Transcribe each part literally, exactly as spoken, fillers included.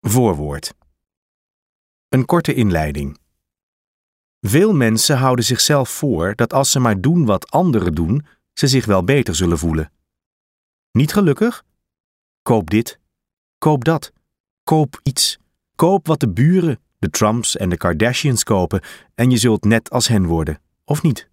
Voorwoord. Een korte inleiding. Veel mensen houden zichzelf voor dat als ze maar doen wat anderen doen, ze zich wel beter zullen voelen. Niet gelukkig? Koop dit. Koop dat. Koop iets. Koop wat de buren, de Trumps en de Kardashians kopen en je zult net als hen worden, of niet?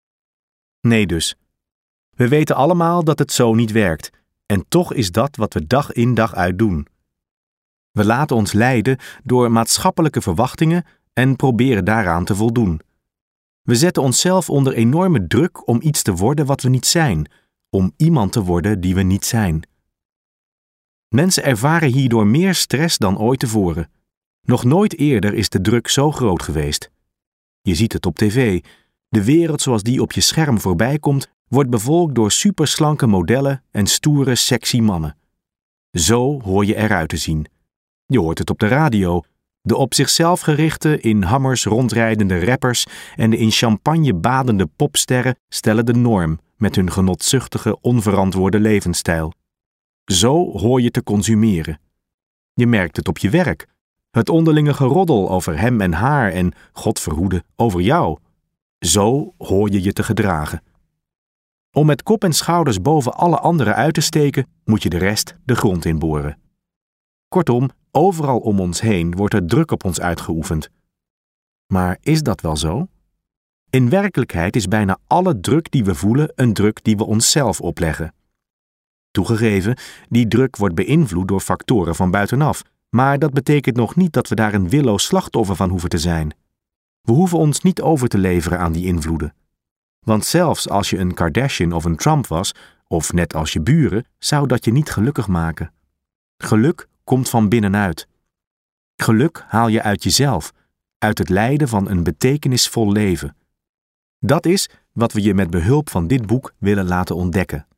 Nee dus. We weten allemaal dat het zo niet werkt en toch is dat wat we dag in dag uit doen. We laten ons leiden door maatschappelijke verwachtingen en proberen daaraan te voldoen. We zetten onszelf onder enorme druk om iets te worden wat we niet zijn, om iemand te worden die we niet zijn. Mensen ervaren hierdoor meer stress dan ooit tevoren. Nog nooit eerder is de druk zo groot geweest. Je ziet het op tv. De wereld zoals die op je scherm voorbij komt, wordt bevolkt door superslanke modellen en stoere, sexy mannen. Zo hoor je eruit te zien. Je hoort het op de radio. De op zichzelf gerichte, in hammers rondrijdende rappers en de in champagne badende popsterren stellen de norm met hun genotzuchtige, onverantwoorde levensstijl. Zo hoor je te consumeren. Je merkt het op je werk. Het onderlinge geroddel over hem en haar en, God verhoede, over jou. Zo hoor je je te gedragen. Om met kop en schouders boven alle anderen uit te steken, moet je de rest de grond inboren. Kortom, overal om ons heen wordt er druk op ons uitgeoefend. Maar is dat wel zo? In werkelijkheid is bijna alle druk die we voelen een druk die we onszelf opleggen. Toegegeven, die druk wordt beïnvloed door factoren van buitenaf, maar dat betekent nog niet dat we daar een willoos slachtoffer van hoeven te zijn. We hoeven ons niet over te leveren aan die invloeden. Want zelfs als je een Kardashian of een Trump was, of net als je buren, zou dat je niet gelukkig maken. Geluk komt van binnenuit. Geluk haal je uit jezelf, uit het leiden van een betekenisvol leven. Dat is wat we je met behulp van dit boek willen laten ontdekken.